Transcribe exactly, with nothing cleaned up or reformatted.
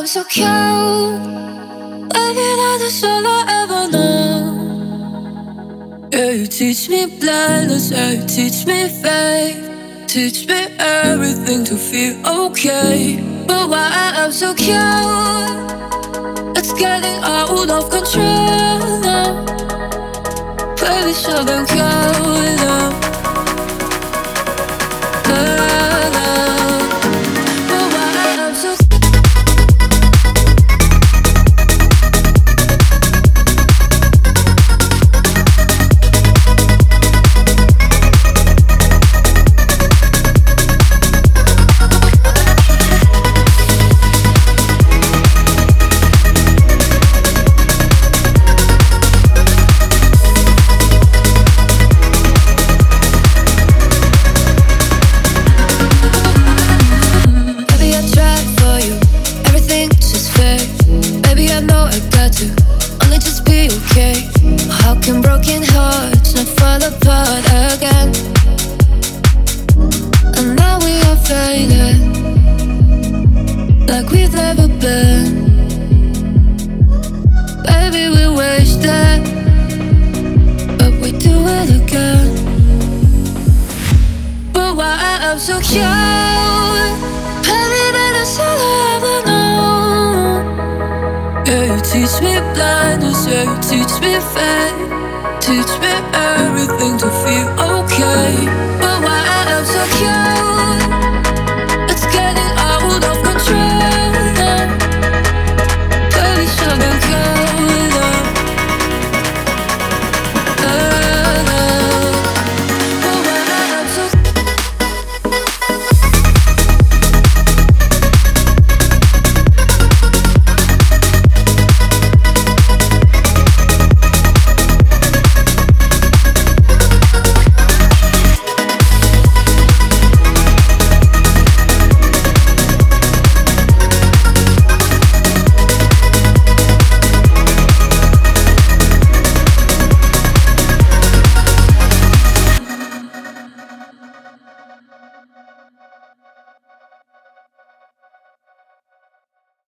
I'm so cute. Baby, that's all I ever know. Yeah, you teach me blindness, yeah, you teach me faith. Teach me everything to feel okay. But why I'm so cute, it's getting out of control now. Baby, show them cold now. But why I'm so broken hearts and fall apart again. And now we are faded, like we've never been. Baby, we wasted, but we do it again. But why I'm so cute, baby, that's all I ever know. Yeah, you teach me blindness, yeah, you teach me faith. Teach me everything to feel okay.